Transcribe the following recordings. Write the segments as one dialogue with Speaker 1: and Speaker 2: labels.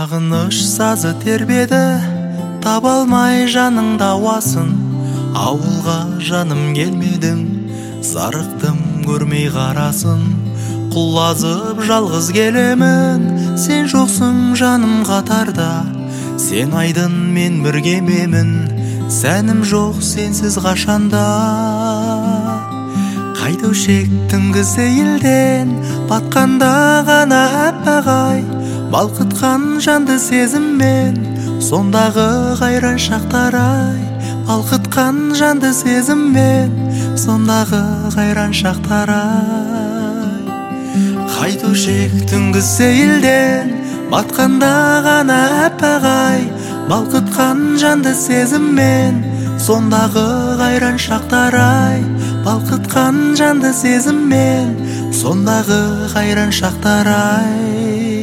Speaker 1: Сағыныш сазы тербеді, таба алмай жаның дауасын. Ауылға жаным келмедің, зарықтым көрмей қарасын. Құлазып жалғыз келемін, сен жоқсың жаным қатарда. Сен айдын мен бір кемемін, сәнім жоқ сенсіз қашанда. Қайту шектің күзі елден, батқанда ғана әппағай. Балқытқан жанды сезіммен, сондағы қайран шақтарай. Балқытқан жанды сезіммен, сондағы қайран шақтарай. Қайту шектің күзі елден, батқанда ғана әппағай. Балқытқан жанды сезіммен, сондағы қайран шақтарай. Балқытқан жанды сезіммен, сондағы қайран шақтарай.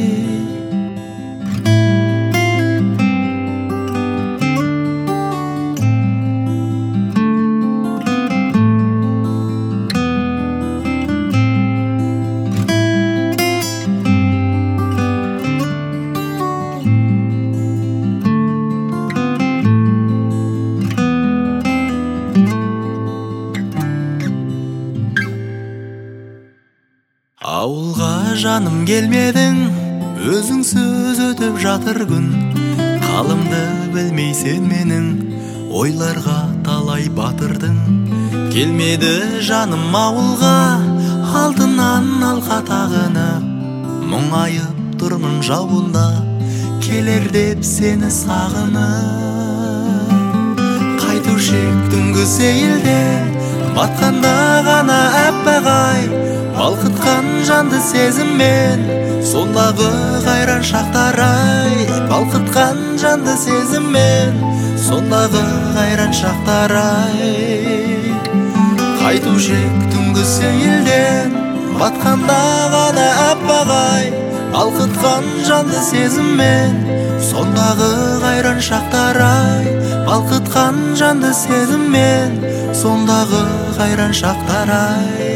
Speaker 1: Ауылға жаным келмедің, өзіңсіз өтіп жатыр күн. Қалымды білмейсен менің, ойларға талай батырдың. Келмеді жаным ауылға, алтыннан алқа тағынып. Мұңайып тұрмын жауында, келер деп сені сағынып. Қайту шектің күзі елден, батқанда ғана әппағай. Балқытқан жанды сезіммен, сондағы қайран шақтарай. Балқытқан жанды сезіммен, сондағы қайран шақтарай. Қайту шектің күзі елден, батқанда ғана әппағай. Балқытқан жанды сезіммен, сондағы қайран шақтарай. Балқытқан жанды сезіммен, сондағы қайран шақтарай.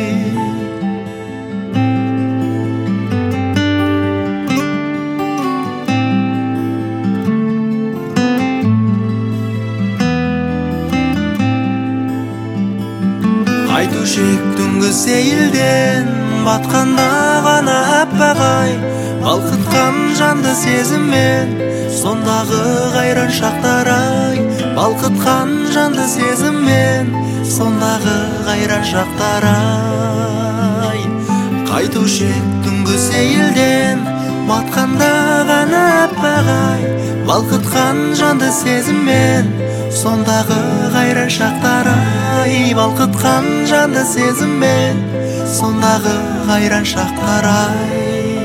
Speaker 1: Қайту шектің күзі елден, батқанда ғана әппағай. Балқытқан жанды сезіммен, сондағы қайран шақтарай. Балқытқан жанды сезіммен, сондағы қайран шақтарай. Қайту шектің күзі елден, батқанда ғана әппағай. Балқытқан жанды сезіммен, сондағы қайран шақтарай. Балқытқан жанды сезіммен, сондағы қайран шақтарай.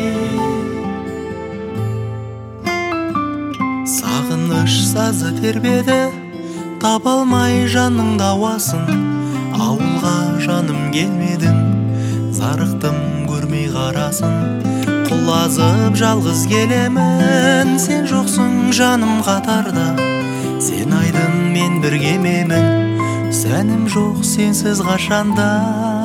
Speaker 1: Сағыныш сазы тербеді, таба алмай жанның дауасын. Ауылға жаным келмедің, зарықтым көрмей қарасын. Құлазып жалғыз келемін, сен жоқсың жаным қатарда. Сен айдын мен бір кемемін, сәнім жоқ сенсіз қашанда.